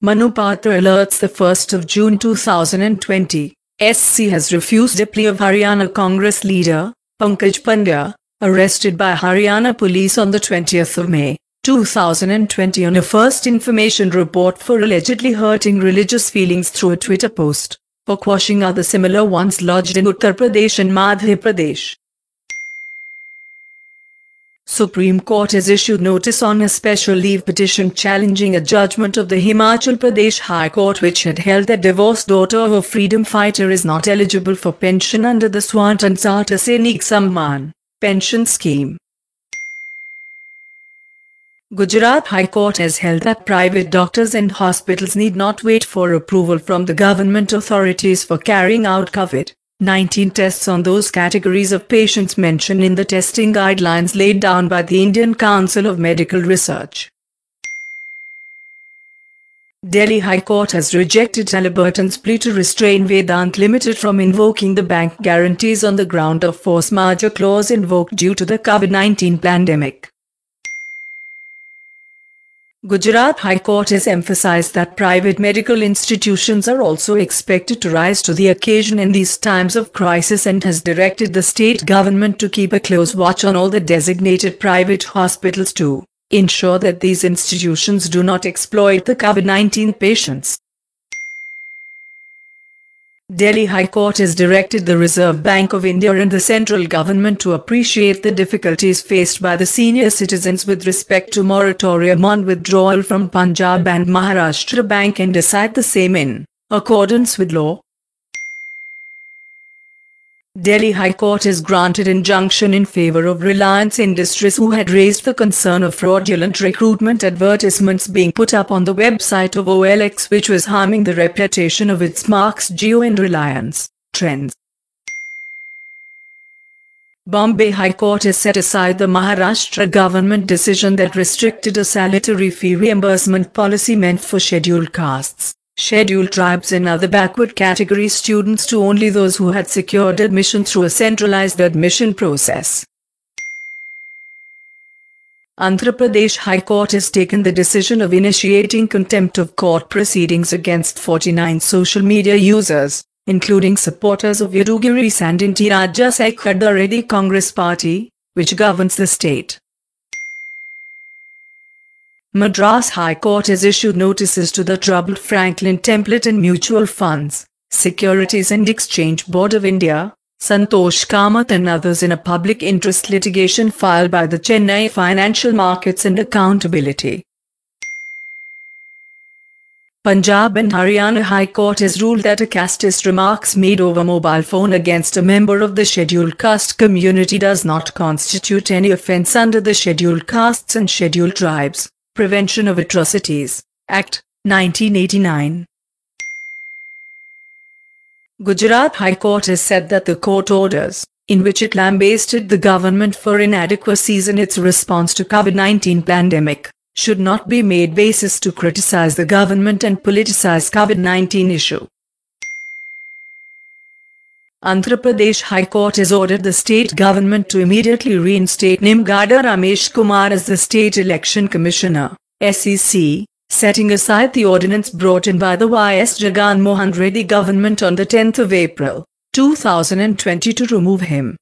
Manu Patra alerts the 1st of June 2020. SC has refused a plea of Haryana Congress leader, Pankaj Pandya, arrested by Haryana police on the 20th of May, 2020 on a first information report for allegedly hurting religious feelings through a Twitter post, for quashing other similar ones lodged in Uttar Pradesh and Madhya Pradesh. Supreme Court has issued notice on a special leave petition challenging a judgment of the Himachal Pradesh High Court which had held that divorced daughter of a freedom fighter is not eligible for pension under the Swatantrata Sainik Samman pension scheme. Gujarat High Court has held that private doctors and hospitals need not wait for approval from the government authorities for carrying out COVID-19 tests on those categories of patients mentioned in the testing guidelines laid down by the Indian Council of Medical Research. Delhi High Court has rejected Halliburton's plea to restrain Vedant Limited from invoking the bank guarantees on the ground of force majeure clause invoked due to the COVID-19 pandemic. Gujarat High Court has emphasized that private medical institutions are also expected to rise to the occasion in these times of crisis and has directed the state government to keep a close watch on all the designated private hospitals to ensure that these institutions do not exploit the COVID-19 patients. Delhi High Court has directed the Reserve Bank of India and the central government to appreciate the difficulties faced by the senior citizens with respect to moratorium on withdrawal from Punjab and Maharashtra Bank and decide the same in accordance with law. Delhi High Court has granted injunction in favor of Reliance Industries who had raised the concern of fraudulent recruitment advertisements being put up on the website of OLX which was harming the reputation of its marks Jio and Reliance Trends. Bombay High Court has set aside the Maharashtra government decision that restricted a salary fee reimbursement policy meant for scheduled castes, scheduled tribes and other backward category students to only those who had secured admission through a centralized admission process. Andhra Pradesh High Court has taken the decision of initiating contempt of court proceedings against 49 social media users, including supporters of Yadugiri Sandinti Rajya Sekhada Reddy Congress Party, which governs the state. Madras High Court has issued notices to the troubled Franklin Templeton and Mutual Funds, Securities and Exchange Board of India, Santosh Kamath and others in a public interest litigation filed by the Chennai Financial Markets and Accountability. Punjab and Haryana High Court has ruled that a casteist remarks made over mobile phone against a member of the scheduled caste community does not constitute any offence under the Scheduled Castes and Scheduled Tribes Prevention of Atrocities Act, 1989. Gujarat High Court has said that the court orders, in which it lambasted the government for inadequacies in its response to COVID-19 pandemic, should not be made basis to criticize the government and politicize COVID-19 issue. Andhra Pradesh High Court has ordered the state government to immediately reinstate Nimgada Ramesh Kumar as the State Election Commissioner, SEC, setting aside the ordinance brought in by the Y.S. Jagan Mohan Reddy government on the 10th of April, 2020 to remove him.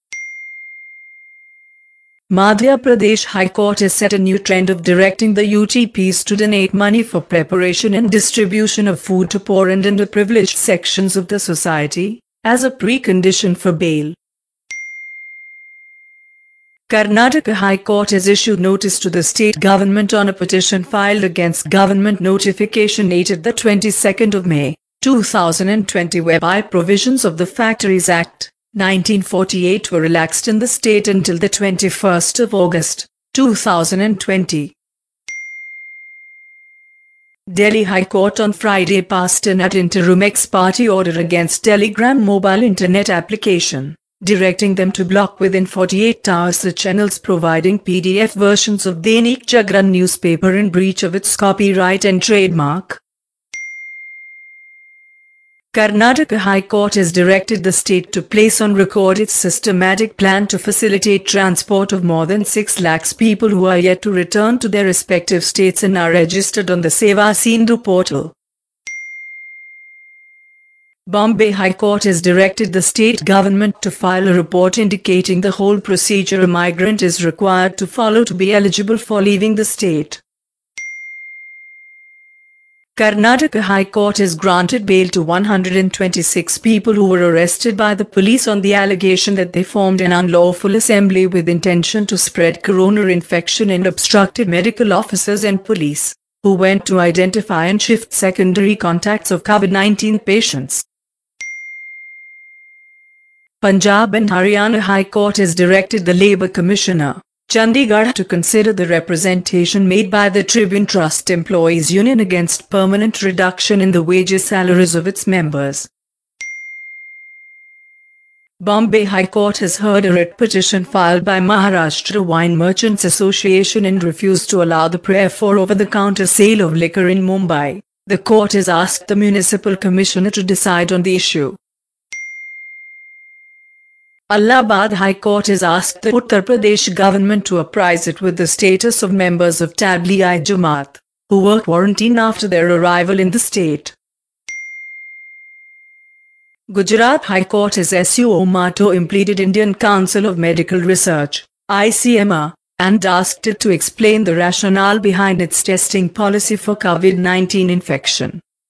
Madhya Pradesh High Court has set a new trend of directing the UTPs to donate money for preparation and distribution of food to poor and underprivileged sections of the society, as a precondition for bail. Karnataka High Court has issued notice to the state government on a petition filed against government notification dated the 22nd of May, 2020 whereby provisions of the Factories Act, 1948 were relaxed in the state until the 21st of August, 2020. Delhi High Court on Friday passed an ad interim ex-party order against Telegram mobile internet application, directing them to block within 48 hours the channels providing PDF versions of Dainik Jagran newspaper in breach of its copyright and trademark. Karnataka High Court has directed the state to place on record its systematic plan to facilitate transport of more than 6 lakhs people who are yet to return to their respective states and are registered on the Seva Sindhu portal. Bombay High Court has directed the state government to file a report indicating the whole procedure a migrant is required to follow to be eligible for leaving the state. Karnataka High Court has granted bail to 126 people who were arrested by the police on the allegation that they formed an unlawful assembly with intention to spread corona infection and obstructed medical officers and police, who went to identify and shift secondary contacts of COVID-19 patients. Punjab and Haryana High Court has directed the Labour Commissioner, Chandigarh, to consider the representation made by the Tribune Trust Employees Union against permanent reduction in the wages salaries of its members. Bombay High Court has heard a writ petition filed by Maharashtra Wine Merchants Association and refused to allow the prayer for over-the-counter sale of liquor in Mumbai. The court has asked the Municipal Commissioner to decide on the issue. Allahabad High Court has asked the Uttar Pradesh government to apprise it with the status of members of Tablighi Jamaat, who were quarantined after their arrival in the state. Gujarat High Court has suo impleaded Indian Council of Medical Research, ICMR, and asked it to explain the rationale behind its testing policy for COVID-19 infection.